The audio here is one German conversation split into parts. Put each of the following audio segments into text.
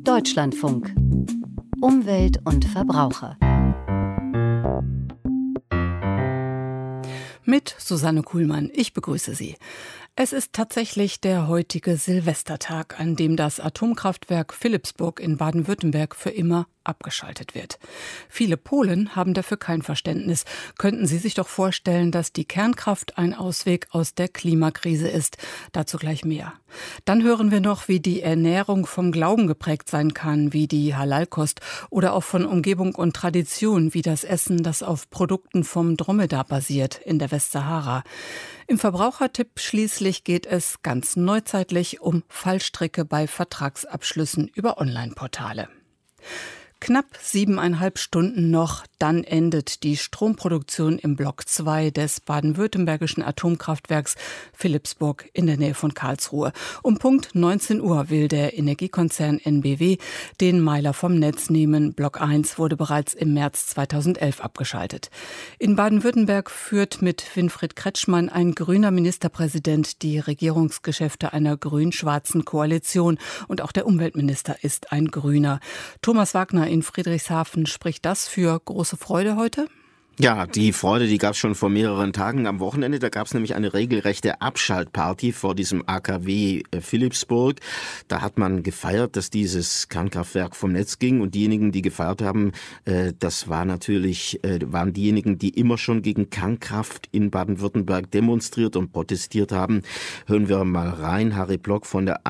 Deutschlandfunk. Umwelt und Verbraucher. Mit Susanne Kuhlmann. Ich begrüße Sie. Es ist tatsächlich der heutige Silvestertag, an dem das Atomkraftwerk Philippsburg in Baden-Württemberg für immer abgeschaltet wird. Viele Polen haben dafür kein Verständnis. Könnten Sie sich doch vorstellen, dass die Kernkraft ein Ausweg aus der Klimakrise ist? Dazu gleich mehr. Dann hören wir noch, wie die Ernährung vom Glauben geprägt sein kann, wie die Halalkost oder auch von Umgebung und Tradition, wie das Essen, das auf Produkten vom Dromedar basiert, in der Westsahara. Im Verbrauchertipp schließlich geht es ganz neuzeitlich um Fallstricke bei Vertragsabschlüssen über Online-Portale. Knapp 7,5 Stunden noch, dann endet die Stromproduktion im Block 2 des baden-württembergischen Atomkraftwerks Philippsburg in der Nähe von Karlsruhe. Um Punkt 19 Uhr will der Energiekonzern NBW den Meiler vom Netz nehmen. Block 1 wurde bereits im März 2011 abgeschaltet. In Baden-Württemberg führt mit Winfried Kretschmann ein grüner Ministerpräsident die Regierungsgeschäfte einer grün-schwarzen Koalition. Und auch der Umweltminister ist ein Grüner. Thomas Wagner in Friedrichshafen, spricht das für große Freude heute? Ja, die Freude, die gab es schon vor mehreren Tagen am Wochenende. Da gab es nämlich eine regelrechte Abschaltparty vor diesem AKW Philippsburg. Da hat man gefeiert, dass dieses Kernkraftwerk vom Netz ging. Und diejenigen, die gefeiert haben, waren diejenigen, die immer schon gegen Kernkraft in Baden-Württemberg demonstriert und protestiert haben. Hören wir mal rein. Harry Block von der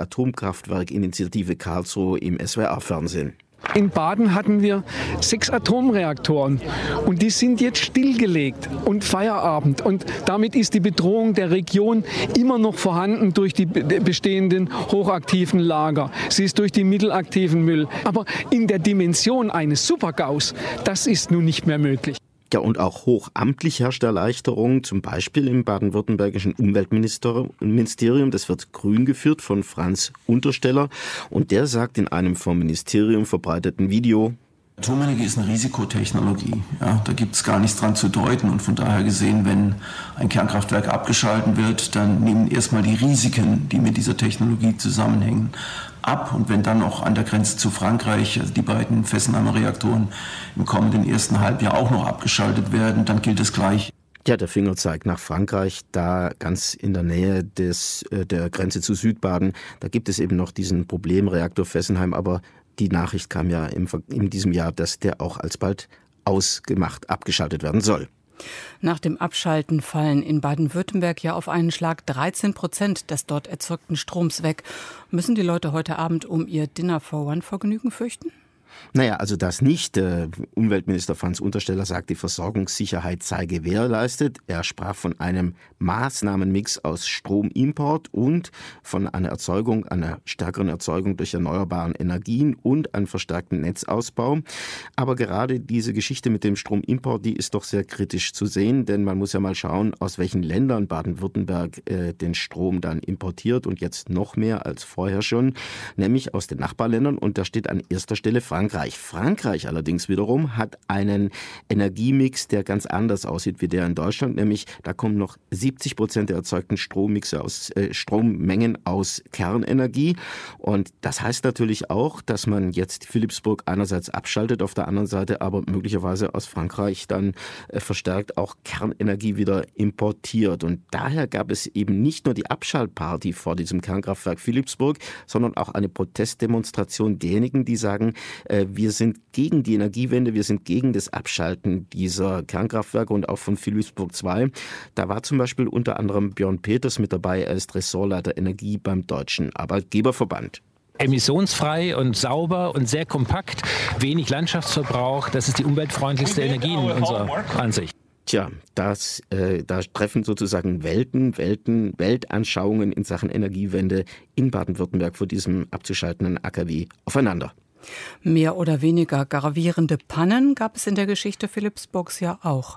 Anti-Atomkraftwerk-Initiative Karlsruhe im SWR-Fernsehen. In Baden hatten wir 6 Atomreaktoren und die sind jetzt stillgelegt und Feierabend. Und damit ist die Bedrohung der Region immer noch vorhanden durch die bestehenden hochaktiven Lager. Sie ist durch die mittelaktiven Müll. Aber in der Dimension eines Super-GAUs, das ist nun nicht mehr möglich. Ja, und auch hochamtlich herrscht Erleichterung, zum Beispiel im baden-württembergischen Umweltministerium. Das wird grün geführt von Franz Untersteller. Und der sagt in einem vom Ministerium verbreiteten Video: Atomenergie ist eine Risikotechnologie. Ja, da gibt es gar nichts dran zu deuten. Und von daher gesehen, wenn ein Kernkraftwerk abgeschalten wird, dann nehmen erstmal die Risiken, die mit dieser Technologie zusammenhängen, ab. Und wenn dann auch an der Grenze zu Frankreich, also die beiden Fessenheimer Reaktoren im kommenden ersten Halbjahr auch noch abgeschaltet werden, dann gilt es gleich. Ja, der Finger zeigt nach Frankreich, da ganz in der Nähe der Grenze zu Südbaden. Da gibt es eben noch diesen Problemreaktor Fessenheim, aber die Nachricht kam ja in diesem Jahr, dass der auch alsbald abgeschaltet werden soll. Nach dem Abschalten fallen in Baden-Württemberg ja auf einen Schlag 13% des dort erzeugten Stroms weg. Müssen die Leute heute Abend um ihr Dinner-for-One-Vergnügen fürchten? Naja, also das nicht. Umweltminister Franz Untersteller sagt, die Versorgungssicherheit sei gewährleistet. Er sprach von einem Maßnahmenmix aus Stromimport und von einer stärkeren Erzeugung durch erneuerbaren Energien und einem verstärkten Netzausbau. Aber gerade diese Geschichte mit dem Stromimport, die ist doch sehr kritisch zu sehen, denn man muss ja mal schauen, aus welchen Ländern Baden-Württemberg den Strom dann importiert und jetzt noch mehr als vorher schon, nämlich aus den Nachbarländern, und da steht an erster Stelle Frankreich. Frankreich allerdings wiederum hat einen Energiemix, der ganz anders aussieht wie der in Deutschland, nämlich da kommen noch 70% der erzeugten Strommengen aus Kernenergie. Und das heißt natürlich auch, dass man jetzt Philippsburg einerseits abschaltet, auf der anderen Seite aber möglicherweise aus Frankreich dann verstärkt auch Kernenergie wieder importiert. Und daher gab es eben nicht nur die Abschaltparty vor diesem Kernkraftwerk Philippsburg, sondern auch eine Protestdemonstration derjenigen, die sagen, wir sind gegen die Energiewende, wir sind gegen das Abschalten dieser Kernkraftwerke und auch von Philippsburg 2. Da war zum Beispiel unter anderem Björn Peters mit dabei, er ist Ressortleiter Energie beim Deutschen Arbeitgeberverband. Emissionsfrei und sauber und sehr kompakt, wenig Landschaftsverbrauch, das ist die umweltfreundlichste Energie in unserer Ansicht. Tja, da treffen sozusagen Weltanschauungen in Sachen Energiewende in Baden-Württemberg vor diesem abzuschaltenden AKW aufeinander. Mehr oder weniger gravierende Pannen gab es in der Geschichte Philippsburgs ja auch.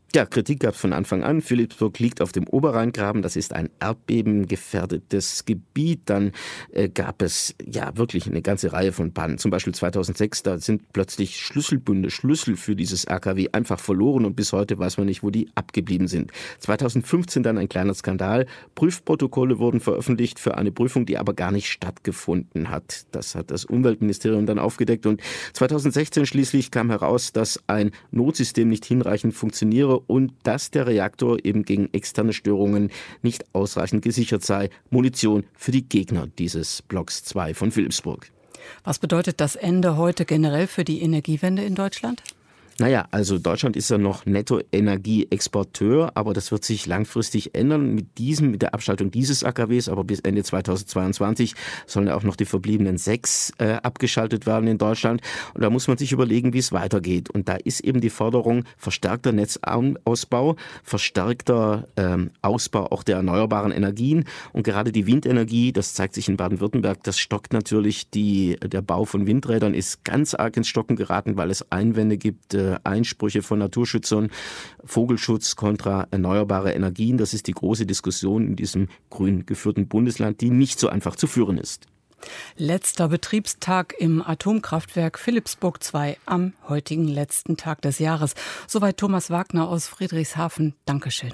Ja, Kritik gab es von Anfang an. Philipsburg liegt auf dem Oberrheingraben. Das ist ein erdbebengefährdetes Gebiet. Dann gab es ja wirklich eine ganze Reihe von Pannen. Zum Beispiel 2006, da sind plötzlich Schlüssel für dieses AKW einfach verloren und bis heute weiß man nicht, wo die abgeblieben sind. 2015 dann ein kleiner Skandal. Prüfprotokolle wurden veröffentlicht für eine Prüfung, die aber gar nicht stattgefunden hat. Das hat das Umweltministerium dann aufgedeckt und 2016 schließlich kam heraus, dass ein Notsystem nicht hinreichend funktioniere und dass der Reaktor eben gegen externe Störungen nicht ausreichend gesichert sei. Munition für die Gegner dieses Blocks 2 von Philipsburg. Was bedeutet das Ende heute generell für die Energiewende in Deutschland? Naja, also Deutschland ist ja noch Nettoenergieexporteur, aber das wird sich langfristig ändern mit der Abschaltung dieses AKWs, aber bis Ende 2022 sollen auch noch die verbliebenen 6 abgeschaltet werden in Deutschland. Und da muss man sich überlegen, wie es weitergeht. Und da ist eben die Forderung verstärkter Netzausbau, verstärkter Ausbau auch der erneuerbaren Energien. Und gerade die Windenergie, das zeigt sich in Baden-Württemberg, das stockt natürlich, der Bau von Windrädern ist ganz arg ins Stocken geraten, weil es Einwände gibt, Einsprüche von Naturschützern, Vogelschutz kontra erneuerbare Energien. Das ist die große Diskussion in diesem grün geführten Bundesland, die nicht so einfach zu führen ist. Letzter Betriebstag im Atomkraftwerk Philipsburg 2 am heutigen letzten Tag des Jahres. Soweit Thomas Wagner aus Friedrichshafen. Dankeschön.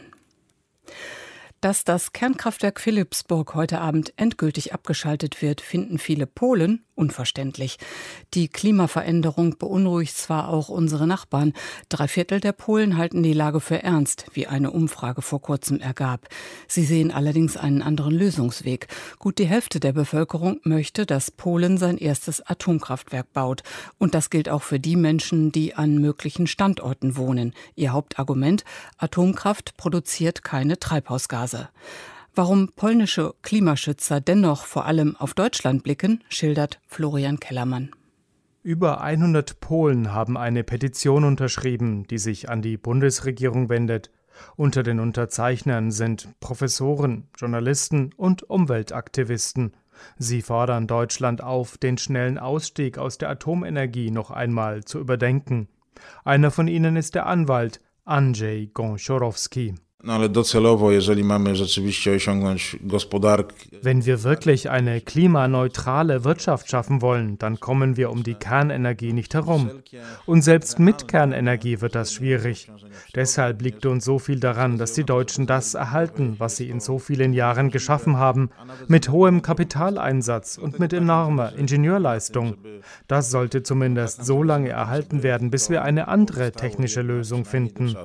Dass das Kernkraftwerk Philipsburg heute Abend endgültig abgeschaltet wird, finden viele Polen unverständlich. Die Klimaveränderung beunruhigt zwar auch unsere Nachbarn. 3/4 der Polen halten die Lage für ernst, wie eine Umfrage vor kurzem ergab. Sie sehen allerdings einen anderen Lösungsweg. Gut die Hälfte der Bevölkerung möchte, dass Polen sein erstes Atomkraftwerk baut. Und das gilt auch für die Menschen, die an möglichen Standorten wohnen. Ihr Hauptargument: Atomkraft produziert keine Treibhausgase. Warum polnische Klimaschützer dennoch vor allem auf Deutschland blicken, schildert Florian Kellermann. Über 100 Polen haben eine Petition unterschrieben, die sich an die Bundesregierung wendet. Unter den Unterzeichnern sind Professoren, Journalisten und Umweltaktivisten. Sie fordern Deutschland auf, den schnellen Ausstieg aus der Atomenergie noch einmal zu überdenken. Einer von ihnen ist der Anwalt Andrzej Gąsiorowski. Wenn wir wirklich eine klimaneutrale Wirtschaft schaffen wollen, dann kommen wir um die Kernenergie nicht herum. Und selbst mit Kernenergie wird das schwierig. Deshalb liegt uns so viel daran, dass die Deutschen das erhalten, was sie in so vielen Jahren geschaffen haben, mit hohem Kapitaleinsatz und mit enormer Ingenieurleistung. Das sollte zumindest so lange erhalten werden, bis wir eine andere technische Lösung finden.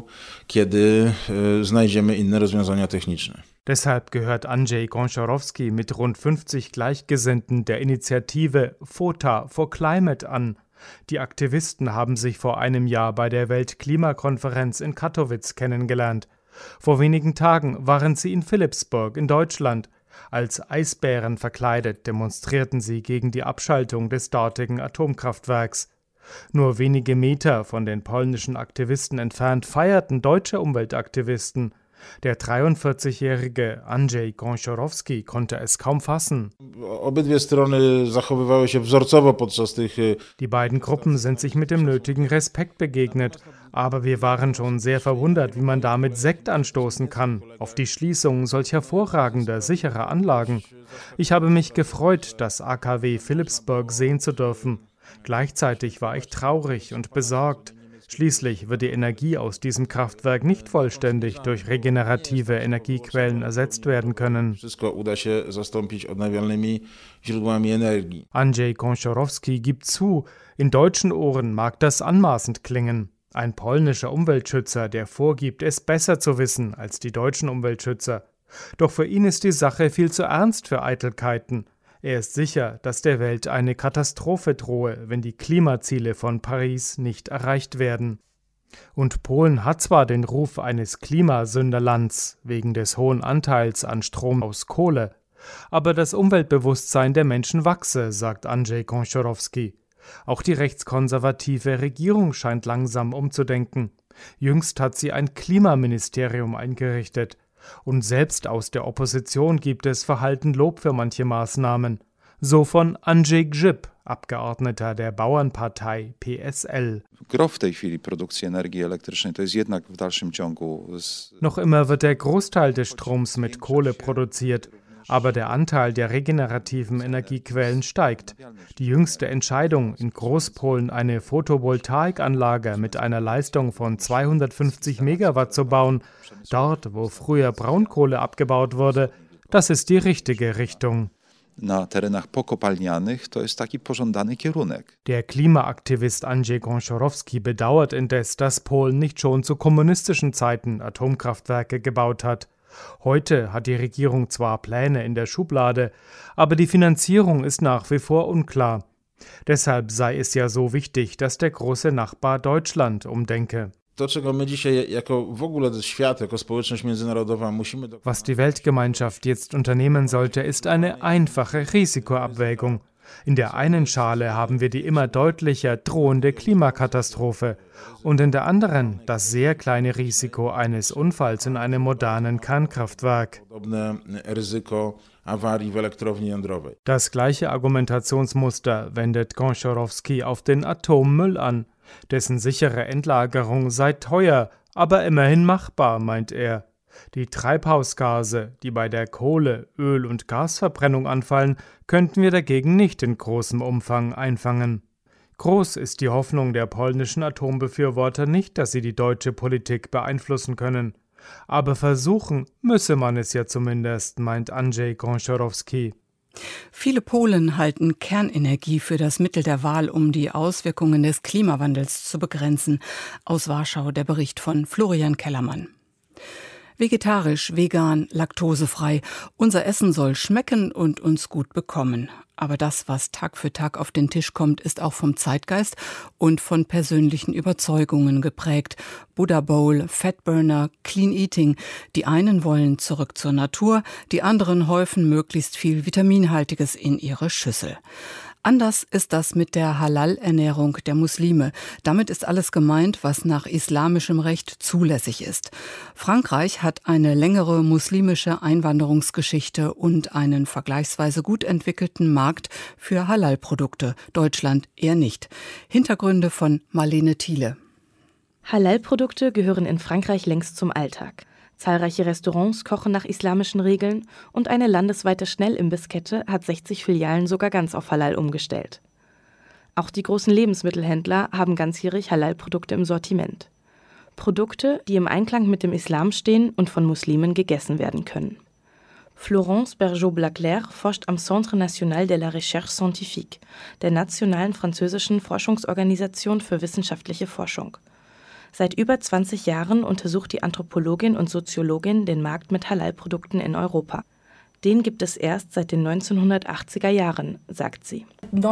Deshalb gehört Andrzej Gąsiorowski mit rund 50 Gleichgesinnten der Initiative FOTA for Climate an. Die Aktivisten haben sich vor einem Jahr bei der Weltklimakonferenz in Katowice kennengelernt. Vor wenigen Tagen waren sie in Philipsburg in Deutschland. Als Eisbären verkleidet demonstrierten sie gegen die Abschaltung des dortigen Atomkraftwerks. Nur wenige Meter von den polnischen Aktivisten entfernt feierten deutsche Umweltaktivisten. Der 43-jährige Andrzej Gąsiorowski konnte es kaum fassen. Die beiden Gruppen sind sich mit dem nötigen Respekt begegnet. Aber wir waren schon sehr verwundert, wie man damit Sekt anstoßen kann, auf die Schließung solch hervorragender, sicherer Anlagen. Ich habe mich gefreut, das AKW Philipsburg sehen zu dürfen. Gleichzeitig war ich traurig und besorgt. Schließlich wird die Energie aus diesem Kraftwerk nicht vollständig durch regenerative Energiequellen ersetzt werden können. Andrzej Gąsiorowski gibt zu, in deutschen Ohren mag das anmaßend klingen. Ein polnischer Umweltschützer, der vorgibt, es besser zu wissen als die deutschen Umweltschützer. Doch für ihn ist die Sache viel zu ernst für Eitelkeiten. Er ist sicher, dass der Welt eine Katastrophe drohe, wenn die Klimaziele von Paris nicht erreicht werden. Und Polen hat zwar den Ruf eines Klimasünderlands wegen des hohen Anteils an Strom aus Kohle, aber das Umweltbewusstsein der Menschen wachse, sagt Andrzej Gąsiorowski. Auch die rechtskonservative Regierung scheint langsam umzudenken. Jüngst hat sie ein Klimaministerium eingerichtet. Und selbst aus der Opposition gibt es verhalten Lob für manche Maßnahmen. So von Andrzej Grzyb, Abgeordneter der Bauernpartei PSL. Noch immer wird der Großteil des Stroms mit Kohle produziert, aber der Anteil der regenerativen Energiequellen steigt. Die jüngste Entscheidung, in Großpolen eine Photovoltaikanlage mit einer Leistung von 250 Megawatt zu bauen, dort, wo früher Braunkohle abgebaut wurde, das ist die richtige Richtung. Na terenach pokopalnianych to jest taki pożądany kierunek. Der Klimaaktivist Andrzej Gąsiorowski bedauert indes, dass Polen nicht schon zu kommunistischen Zeiten Atomkraftwerke gebaut hat. Heute hat die Regierung zwar Pläne in der Schublade, aber die Finanzierung ist nach wie vor unklar. Deshalb sei es ja so wichtig, dass der große Nachbar Deutschland umdenke. Was die Weltgemeinschaft jetzt unternehmen sollte, ist eine einfache Risikoabwägung. In der einen Schale haben wir die immer deutlicher drohende Klimakatastrophe und in der anderen das sehr kleine Risiko eines Unfalls in einem modernen Kernkraftwerk. Das gleiche Argumentationsmuster wendet Gąsiorowski auf den Atommüll an. Dessen sichere Endlagerung sei teuer, aber immerhin machbar, meint er. Die Treibhausgase, die bei der Kohle-, Öl- und Gasverbrennung anfallen, könnten wir dagegen nicht in großem Umfang einfangen. Groß ist die Hoffnung der polnischen Atombefürworter nicht, dass sie die deutsche Politik beeinflussen können. Aber versuchen müsse man es ja zumindest, meint Andrzej Gąsiorowski. Viele Polen halten Kernenergie für das Mittel der Wahl, um die Auswirkungen des Klimawandels zu begrenzen. Aus Warschau der Bericht von Florian Kellermann. Vegetarisch, vegan, laktosefrei. Unser Essen soll schmecken und uns gut bekommen. Aber das, was Tag für Tag auf den Tisch kommt, ist auch vom Zeitgeist und von persönlichen Überzeugungen geprägt. Buddha Bowl, Fatburner, Clean Eating. Die einen wollen zurück zur Natur, die anderen häufen möglichst viel Vitaminhaltiges in ihre Schüssel. Anders ist das mit der Halal-Ernährung der Muslime. Damit ist alles gemeint, was nach islamischem Recht zulässig ist. Frankreich hat eine längere muslimische Einwanderungsgeschichte und einen vergleichsweise gut entwickelten Markt für Halal-Produkte. Deutschland eher nicht. Hintergründe von Marlene Thiele. Halal-Produkte gehören in Frankreich längst zum Alltag. Zahlreiche Restaurants kochen nach islamischen Regeln und eine landesweite Schnellimbisskette hat 60 Filialen sogar ganz auf Halal umgestellt. Auch die großen Lebensmittelhändler haben ganzjährig Halal-Produkte im Sortiment. Produkte, die im Einklang mit dem Islam stehen und von Muslimen gegessen werden können. Florence Bergeau-Blaclair forscht am Centre National de la Recherche Scientifique, der nationalen französischen Forschungsorganisation für wissenschaftliche Forschung. Seit über 20 Jahren untersucht die Anthropologin und Soziologin den Markt mit Halal-Produkten in Europa. Den gibt es erst seit den 1980er Jahren, sagt sie.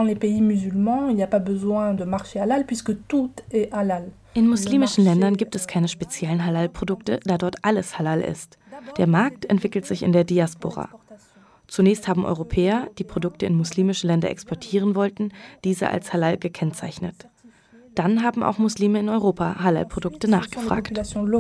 In muslimischen Ländern gibt es keine speziellen Halal-Produkte, da dort alles halal ist. Der Markt entwickelt sich in der Diaspora. Zunächst haben Europäer, die Produkte in muslimische Länder exportieren wollten, diese als halal gekennzeichnet. Dann haben auch Muslime in Europa Halal-Produkte nachgefragt.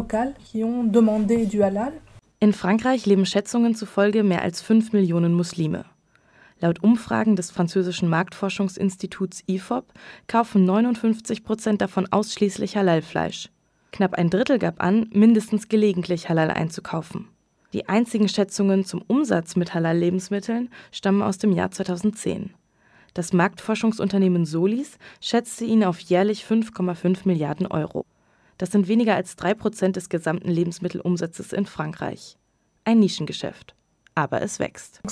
In Frankreich leben Schätzungen zufolge mehr als 5 Millionen Muslime. Laut Umfragen des französischen Marktforschungsinstituts IFOP kaufen 59% davon ausschließlich Halal-Fleisch. Knapp ein Drittel gab an, mindestens gelegentlich Halal einzukaufen. Die einzigen Schätzungen zum Umsatz mit Halal-Lebensmitteln stammen aus dem Jahr 2010. Das Marktforschungsunternehmen Solis schätzte ihn auf jährlich 5,5 Milliarden Euro. Das sind weniger als 3% des gesamten Lebensmittelumsatzes in Frankreich. Ein Nischengeschäft. Aber es wächst.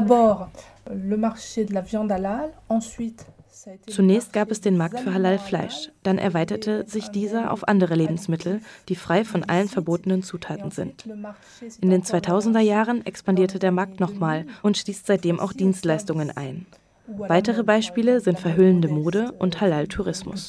Zunächst gab es den Markt für Halal-Fleisch. Dann erweiterte sich dieser auf andere Lebensmittel, die frei von allen verbotenen Zutaten sind. In den 2000er Jahren expandierte der Markt nochmal und schließt seitdem auch Dienstleistungen ein. Weitere Beispiele sind verhüllende Mode und Halal-Tourismus.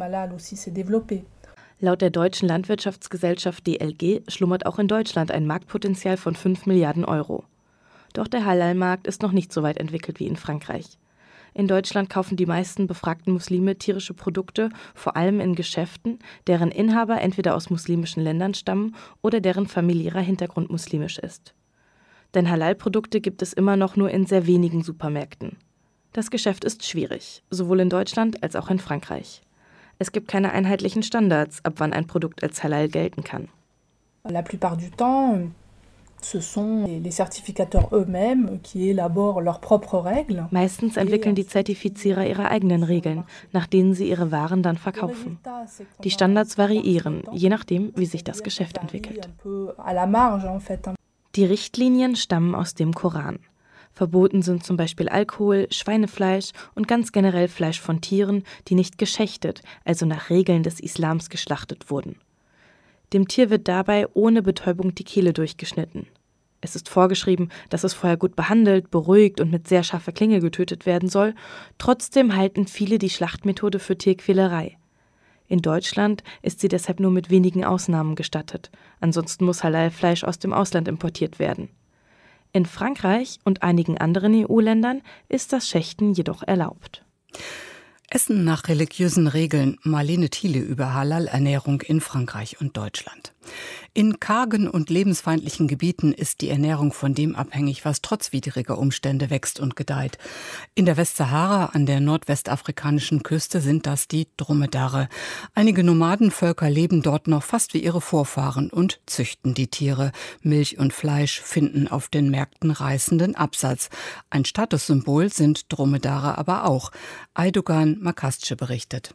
Laut der Deutschen Landwirtschaftsgesellschaft DLG schlummert auch in Deutschland ein Marktpotenzial von 5 Milliarden Euro. Doch der Halal-Markt ist noch nicht so weit entwickelt wie in Frankreich. In Deutschland kaufen die meisten befragten Muslime tierische Produkte, vor allem in Geschäften, deren Inhaber entweder aus muslimischen Ländern stammen oder deren familiärer Hintergrund muslimisch ist. Denn Halal-Produkte gibt es immer noch nur in sehr wenigen Supermärkten. Das Geschäft ist schwierig, sowohl in Deutschland als auch in Frankreich. Es gibt keine einheitlichen Standards, ab wann ein Produkt als Halal gelten kann. La plupart du temps, ce sont les certificateurs eux-mêmes qui élaborent leurs propres règles. Meistens entwickeln die Zertifizierer ihre eigenen Regeln, nach denen sie ihre Waren dann verkaufen. Die Standards variieren, je nachdem, wie sich das Geschäft entwickelt. Die Richtlinien stammen aus dem Koran. Verboten sind zum Beispiel Alkohol, Schweinefleisch und ganz generell Fleisch von Tieren, die nicht geschächtet, also nach Regeln des Islams geschlachtet wurden. Dem Tier wird dabei ohne Betäubung die Kehle durchgeschnitten. Es ist vorgeschrieben, dass es vorher gut behandelt, beruhigt und mit sehr scharfer Klinge getötet werden soll. Trotzdem halten viele die Schlachtmethode für Tierquälerei. In Deutschland ist sie deshalb nur mit wenigen Ausnahmen gestattet. Ansonsten muss Halal-Fleisch aus dem Ausland importiert werden. In Frankreich und einigen anderen EU-Ländern ist das Schächten jedoch erlaubt. Essen nach religiösen Regeln. Marlene Thiele über Halal-Ernährung in Frankreich und Deutschland. In kargen und lebensfeindlichen Gebieten ist die Ernährung von dem abhängig, was trotz widriger Umstände wächst und gedeiht. In der Westsahara an der nordwestafrikanischen Küste sind das die Dromedare. Einige Nomadenvölker leben dort noch fast wie ihre Vorfahren und züchten die Tiere. Milch und Fleisch finden auf den Märkten reißenden Absatz. Ein Statussymbol sind Dromedare aber auch. Aydogan Makasce berichtet.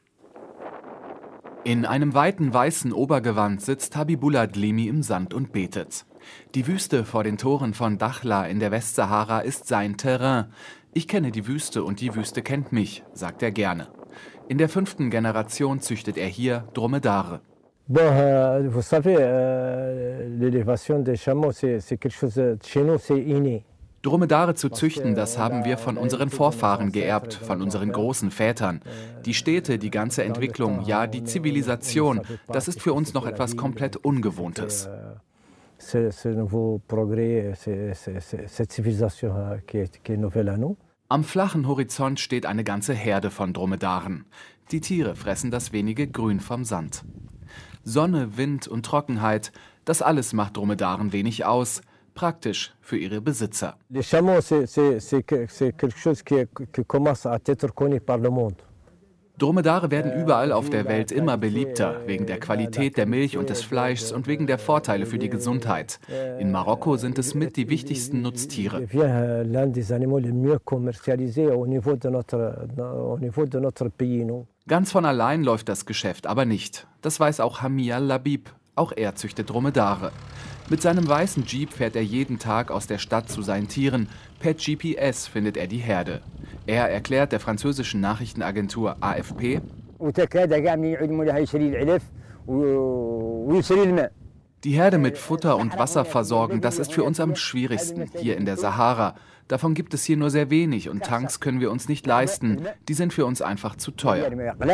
In einem weiten weißen Obergewand sitzt Habibullah Dlimi im Sand und betet. Die Wüste vor den Toren von Dakhla in der Westsahara ist sein Terrain. Ich kenne die Wüste und die Wüste kennt mich, sagt er gerne. In der 5. Generation züchtet er hier Dromedare. Vous savez, l'élévation des chameaux, c'est quelque chose, chez nous, c'est inné. Dromedare zu züchten, das haben wir von unseren Vorfahren geerbt, von unseren großen Vätern. Die Städte, die ganze Entwicklung, ja, die Zivilisation, das ist für uns noch etwas komplett Ungewohntes. Am flachen Horizont steht eine ganze Herde von Dromedaren. Die Tiere fressen das wenige Grün vom Sand. Sonne, Wind und Trockenheit, das alles macht Dromedaren wenig aus. Praktisch für ihre Besitzer. Dromedare werden überall auf der Welt immer beliebter, wegen der Qualität der Milch und des Fleischs und wegen der Vorteile für die Gesundheit. In Marokko sind es mit die wichtigsten Nutztiere. Ganz von allein läuft das Geschäft aber nicht. Das weiß auch Hamia Labib. Auch er züchtet Dromedare. Mit seinem weißen Jeep fährt er jeden Tag aus der Stadt zu seinen Tieren. Per GPS findet er die Herde. Er erklärt der französischen Nachrichtenagentur AFP: Die Herde mit Futter und Wasser versorgen, das ist für uns am schwierigsten, hier in der Sahara. Davon gibt es hier nur sehr wenig und Tanks können wir uns nicht leisten. Die sind für uns einfach zu teuer.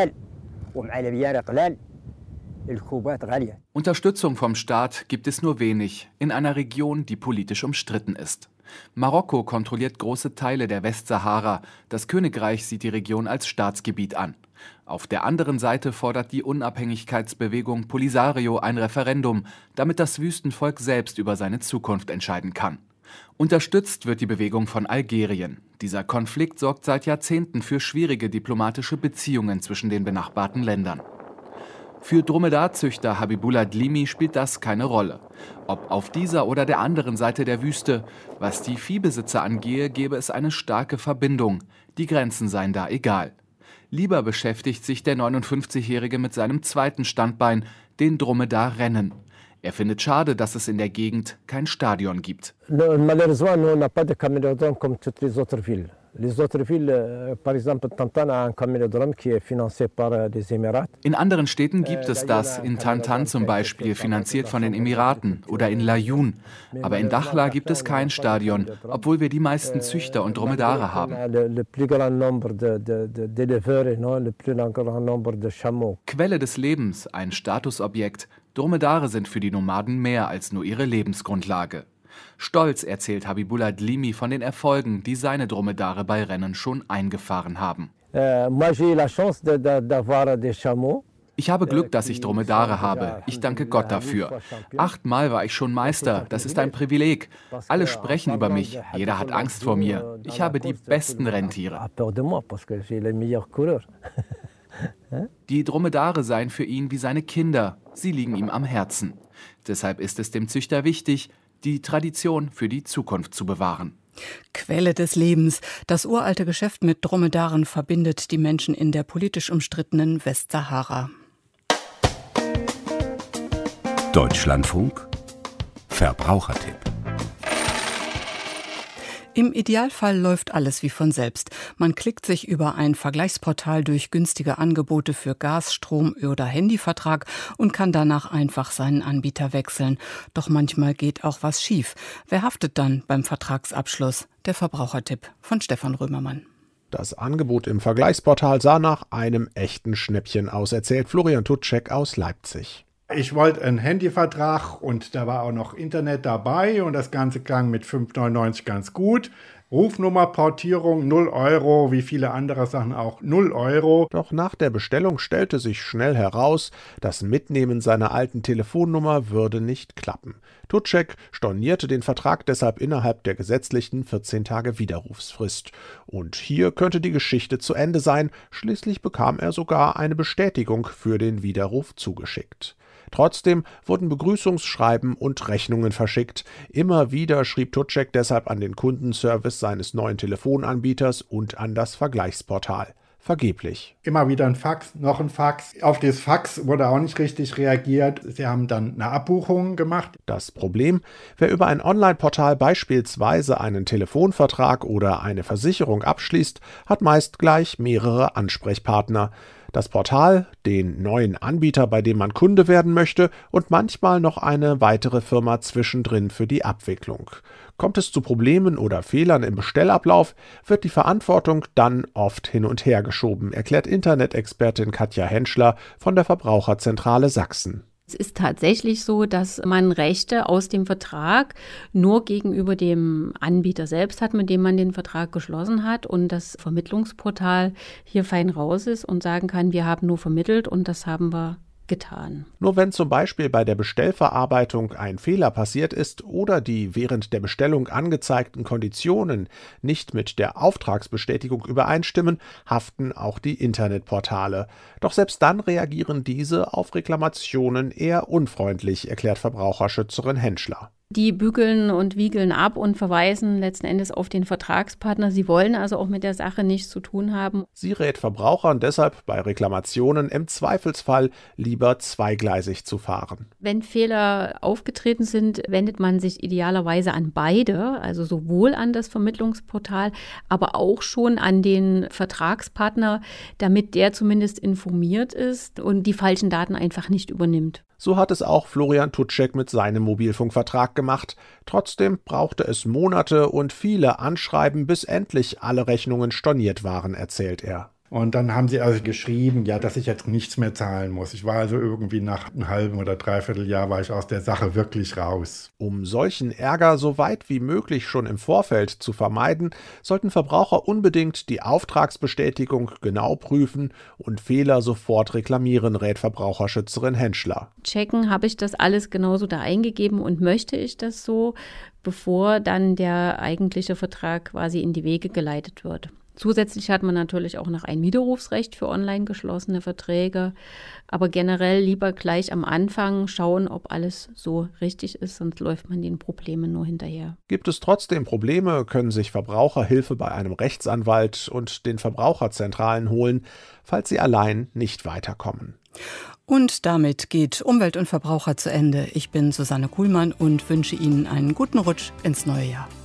Unterstützung vom Staat gibt es nur wenig, in einer Region, die politisch umstritten ist. Marokko kontrolliert große Teile der Westsahara. Das Königreich sieht die Region als Staatsgebiet an. Auf der anderen Seite fordert die Unabhängigkeitsbewegung Polisario ein Referendum, damit das Wüstenvolk selbst über seine Zukunft entscheiden kann. Unterstützt wird die Bewegung von Algerien. Dieser Konflikt sorgt seit Jahrzehnten für schwierige diplomatische Beziehungen zwischen den benachbarten Ländern. Für Dromedarzüchter Habibullah Dlimi spielt das keine Rolle. Ob auf dieser oder der anderen Seite der Wüste, was die Viehbesitzer angehe, gäbe es eine starke Verbindung. Die Grenzen seien da egal. Lieber beschäftigt sich der 59-Jährige mit seinem zweiten Standbein, den Dromedar-Rennen. Er findet schade, dass es in der Gegend kein Stadion gibt. In anderen Städten gibt es das, in Tantan zum Beispiel, finanziert von den Emiraten, oder in Laayoune. Aber in Dakhla gibt es kein Stadion, obwohl wir die meisten Züchter und Dromedare haben. Quelle des Lebens, ein Statusobjekt. Dromedare sind für die Nomaden mehr als nur ihre Lebensgrundlage. Stolz erzählt Habibullah Dlimi von den Erfolgen, die seine Dromedare bei Rennen schon eingefahren haben. Ich habe Glück, dass ich Dromedare habe. Ich danke Gott dafür. 8-mal war ich schon Meister. Das ist ein Privileg. Alle sprechen über mich. Jeder hat Angst vor mir. Ich habe die besten Rentiere. Die Dromedare seien für ihn wie seine Kinder. Sie liegen ihm am Herzen. Deshalb ist es dem Züchter wichtig, die Tradition für die Zukunft zu bewahren. Quelle des Lebens. Das uralte Geschäft mit Dromedaren verbindet die Menschen in der politisch umstrittenen Westsahara. Deutschlandfunk Verbrauchertipp. Im Idealfall läuft alles wie von selbst. Man klickt sich über ein Vergleichsportal durch günstige Angebote für Gas, Strom oder Handyvertrag und kann danach einfach seinen Anbieter wechseln. Doch manchmal geht auch was schief. Wer haftet dann beim Vertragsabschluss? Der Verbrauchertipp von Stefan Römermann. Das Angebot im Vergleichsportal sah nach einem echten Schnäppchen aus, erzählt Florian Tutschek aus Leipzig. Ich wollte einen Handyvertrag und da war auch noch Internet dabei und das Ganze klang mit 5,99 ganz gut. Rufnummerportierung 0 €, wie viele andere Sachen auch 0 €. Doch nach der Bestellung stellte sich schnell heraus, das Mitnehmen seiner alten Telefonnummer würde nicht klappen. Tutschek stornierte den Vertrag deshalb innerhalb der gesetzlichen 14 Tage Widerrufsfrist. Und hier könnte die Geschichte zu Ende sein. Schließlich bekam er sogar eine Bestätigung für den Widerruf zugeschickt. Trotzdem wurden Begrüßungsschreiben und Rechnungen verschickt. Immer wieder schrieb Tutschek deshalb an den Kundenservice seines neuen Telefonanbieters und an das Vergleichsportal. Vergeblich. Immer wieder ein Fax, noch ein Fax. Auf das Fax wurde auch nicht richtig reagiert. Sie haben dann eine Abbuchung gemacht. Das Problem: Wer über ein Online-Portal beispielsweise einen Telefonvertrag oder eine Versicherung abschließt, hat meist gleich mehrere Ansprechpartner. Das Portal, den neuen Anbieter, bei dem man Kunde werden möchte, und manchmal noch eine weitere Firma zwischendrin für die Abwicklung. Kommt es zu Problemen oder Fehlern im Bestellablauf, wird die Verantwortung dann oft hin und her geschoben, erklärt Internet-Expertin Katja Henschler von der Verbraucherzentrale Sachsen. Es ist tatsächlich so, dass man Rechte aus dem Vertrag nur gegenüber dem Anbieter selbst hat, mit dem man den Vertrag geschlossen hat, und das Vermittlungsportal hier fein raus ist und sagen kann, wir haben nur vermittelt und das haben wir getan. Nur wenn zum Beispiel bei der Bestellverarbeitung ein Fehler passiert ist oder die während der Bestellung angezeigten Konditionen nicht mit der Auftragsbestätigung übereinstimmen, haften auch die Internetportale. Doch selbst dann reagieren diese auf Reklamationen eher unfreundlich, erklärt Verbraucherschützerin Henschler. Die bügeln und wiegeln ab und verweisen letzten Endes auf den Vertragspartner. Sie wollen also auch mit der Sache nichts zu tun haben. Sie rät Verbrauchern deshalb bei Reklamationen im Zweifelsfall lieber zweigleisig zu fahren. Wenn Fehler aufgetreten sind, wendet man sich idealerweise an beide, also sowohl an das Vermittlungsportal, aber auch schon an den Vertragspartner, damit der zumindest informiert ist und die falschen Daten einfach nicht übernimmt. So hat es auch Florian Tutschek mit seinem Mobilfunkvertrag gemacht. Trotzdem brauchte es Monate und viele Anschreiben, bis endlich alle Rechnungen storniert waren, erzählt er. Und dann haben sie also geschrieben, ja, dass ich jetzt nichts mehr zahlen muss. Ich war also irgendwie nach einem halben oder dreiviertel Jahr war ich aus der Sache wirklich raus. Um solchen Ärger so weit wie möglich schon im Vorfeld zu vermeiden, sollten Verbraucher unbedingt die Auftragsbestätigung genau prüfen und Fehler sofort reklamieren, rät Verbraucherschützerin Henschler. Checken, habe ich das alles genauso da eingegeben und möchte ich das so, bevor dann der eigentliche Vertrag quasi in die Wege geleitet wird. Zusätzlich hat man natürlich auch noch ein Widerrufsrecht für online geschlossene Verträge, aber generell lieber gleich am Anfang schauen, ob alles so richtig ist, sonst läuft man den Problemen nur hinterher. Gibt es trotzdem Probleme, können sich Verbraucher Hilfe bei einem Rechtsanwalt und den Verbraucherzentralen holen, falls sie allein nicht weiterkommen. Und damit geht Umwelt und Verbraucher zu Ende. Ich bin Susanne Kuhlmann und wünsche Ihnen einen guten Rutsch ins neue Jahr.